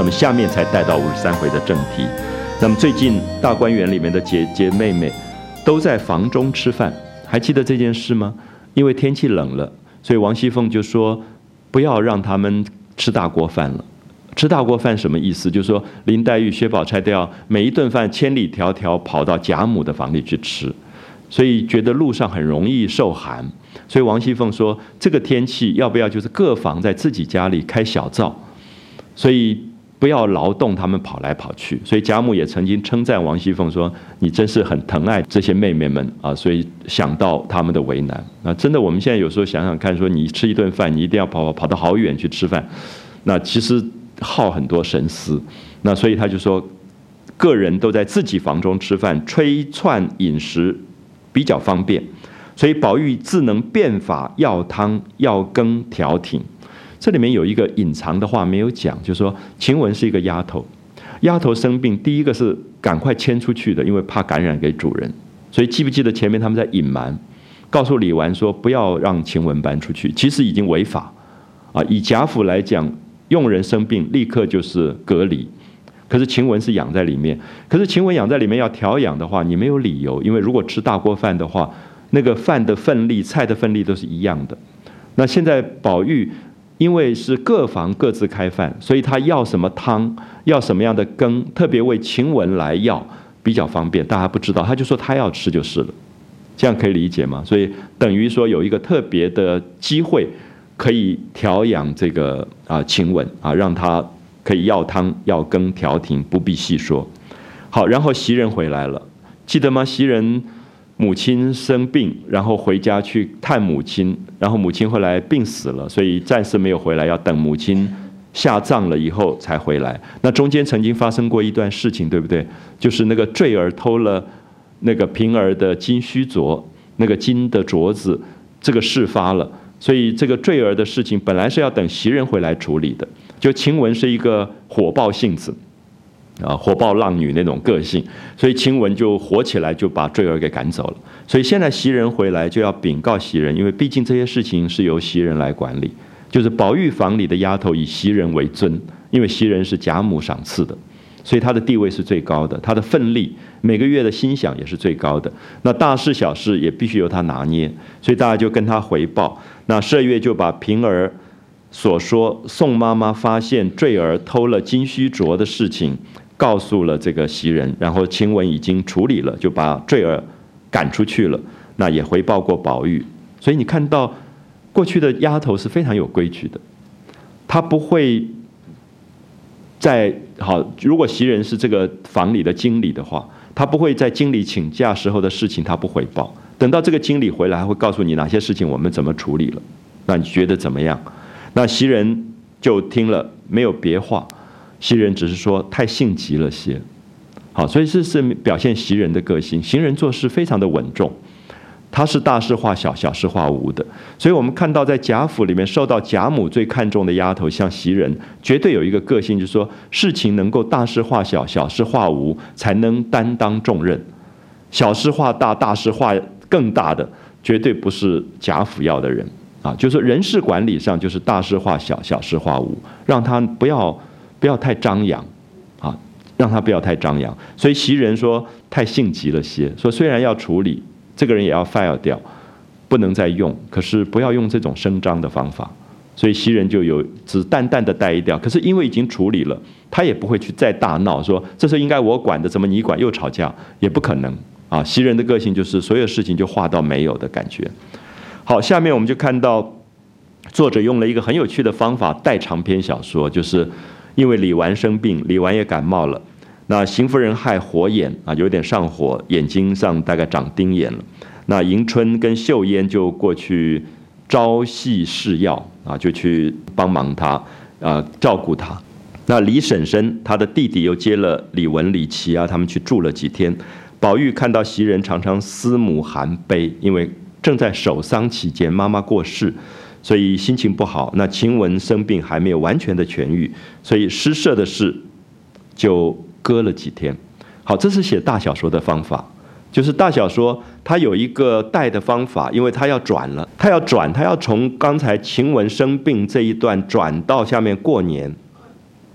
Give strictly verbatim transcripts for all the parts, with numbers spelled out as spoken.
们下面才带到五十三回的正题。那么最近大观园里面的姐姐妹妹都在房中吃饭，还记得这件事吗？因为天气冷了，所以王熙凤就说不要让他们吃大锅饭了。吃大锅饭什么意思？就是说林黛玉、薛宝钗都要每一顿饭千里迢迢跑到贾母的房里去吃，所以觉得路上很容易受寒。所以王熙凤说这个天气要不要就是各房在自己家里开小灶，所以不要劳动他们跑来跑去。所以贾母也曾经称赞王熙凤说你真是很疼爱这些妹妹们啊，所以想到他们的为难。那真的我们现在有时候想想看，说你吃一顿饭你一定要跑跑到好远去吃饭，那其实耗很多神思。那所以他就说个人都在自己房中吃饭，炊串饮食比较方便，所以宝玉自能变法药汤药羹调停。这里面有一个隐藏的话没有讲，就是说晴雯是一个丫头，丫头生病第一个是赶快牵出去的，因为怕感染给主人。所以记不记得前面他们在隐瞒，告诉李纨说不要让晴雯搬出去，其实已经违法啊。以贾府来讲，佣人生病立刻就是隔离，可是晴雯是养在里面，可是晴雯养在里面要调养的话，你没有理由，因为如果吃大锅饭的话，那个饭的分量、菜的分量都是一样的。那现在宝玉因为是各房各自开饭，所以他要什么汤，要什么样的羹，特别为晴雯来要，比较方便。大家不知道，他就说他要吃就是了，这样可以理解吗？所以等于说有一个特别的机会，可以调养这个啊晴雯啊，让他可以要汤要羹调停，不必细说。好，然后袭人回来了，记得吗？袭人母亲生病，然后回家去探母亲，然后母亲后来病死了，所以暂时没有回来，要等母亲下葬了以后才回来。那中间曾经发生过一段事情，对不对？就是那个坠儿偷了那个平儿的金须镯，那个金的镯子，这个事发了，所以这个坠儿的事情本来是要等袭人回来处理的。就晴雯是一个火爆性子啊，火爆浪女那种个性，所以晴雯就火起来，就把坠儿给赶走了。所以现在袭人回来就要禀告袭人，因为毕竟这些事情是由袭人来管理，就是宝玉房里的丫头以袭人为尊，因为袭人是贾母赏赐的，所以她的地位是最高的，她的分力每个月的薪饷也是最高的。那大事小事也必须由她拿捏，所以大家就跟她回报。那十二月就把平儿所说宋妈妈发现坠儿偷了金须镯的事情告诉了这个袭人，然后晴雯已经处理了，就把坠儿赶出去了。那也回报过宝玉，所以你看到过去的丫头是非常有规矩的，她不会在好，如果袭人是这个房里的经理的话，她不会在经理请假时候的事情她不回报，等到这个经理回来，还会告诉你哪些事情我们怎么处理了，那你觉得怎么样？那袭人就听了，没有别话，袭人只是说太性急了些。好，所以这是表现袭人的个性。袭人做事非常的稳重，她是大事化小，小事化无的。所以我们看到在贾府里面受到贾母最看重的丫头，像袭人，绝对有一个个性，就是说事情能够大事化小，小事化无，才能担当重任。小事化大，大事化更大的，绝对不是贾府要的人啊。就是人事管理上，就是大事化小，小事化无，让他不要不要太张扬啊，让他不要太张扬。所以袭人说太性急了些，说虽然要处理这个人也要 fire 掉，不能再用，可是不要用这种声张的方法。所以袭人就有只淡淡的带一调，可是因为已经处理了，他也不会去再大闹，说这是应该我管的，怎么你管，又吵架，也不可能啊。袭人的个性就是所有事情就化到没有的感觉。好，下面我们就看到作者用了一个很有趣的方法带长篇小说，就是因为李纨生病，李纨也感冒了，那邢夫人害火眼啊，有点上火，眼睛上大概长丁眼了。那迎春跟秀烟就过去朝夕侍药啊，就去帮忙他啊，照顾他。那李婶婶她的弟弟又接了李文、李琦啊，他们去住了几天。宝玉看到袭人常常思母含悲，因为正在守丧期间，妈妈过世，所以心情不好。那晴雯生病还没有完全的痊愈，所以诗社的事就搁了几天。好，这是写大小说的方法，就是大小说它有一个带的方法，因为它要转了，它要转，它要从刚才晴雯生病这一段转到下面过年，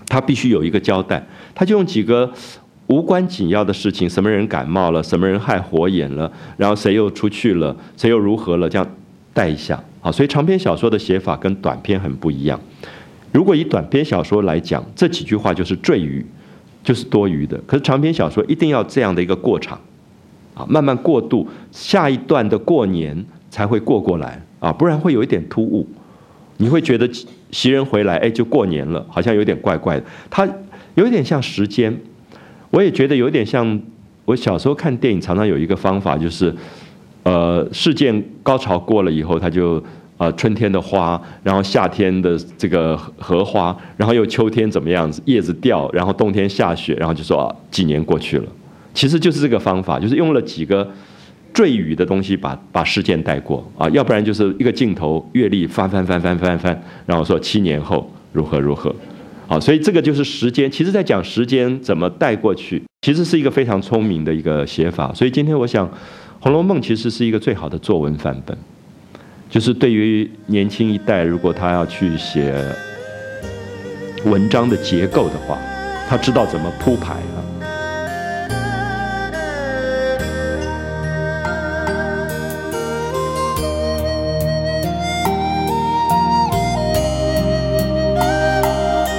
他必须有一个交代，他就用几个无关紧要的事情，什么人感冒了，什么人害火眼了，然后谁又出去了，谁又如何了，这样带一下。好，所以长篇小说的写法跟短篇很不一样。如果以短篇小说来讲，这几句话就是赘语，就是多余的。可是长篇小说一定要这样的一个过场，啊，慢慢过渡，下一段的过年才会过过来啊，不然会有一点突兀。你会觉得袭人回来，哎，就过年了，好像有点怪怪的。它有一点像时间，我也觉得有点像我小时候看电影，常常有一个方法，就是呃，事件高潮过了以后，它就呃春天的花，然后夏天的这个荷花，然后又秋天怎么样子，叶子掉，然后冬天下雪，然后就说啊，几年过去了。其实就是这个方法，就是用了几个赘语的东西把把事件带过啊，要不然就是一个镜头阅历翻翻翻翻翻翻，然后说七年后如何如何，好，所以这个就是时间。其实在讲时间怎么带过去，其实是一个非常聪明的一个写法。所以今天我想，《红楼梦》其实是一个最好的作文范本，就是对于年轻一代，如果他要去写文章的结构的话，他知道怎么铺排。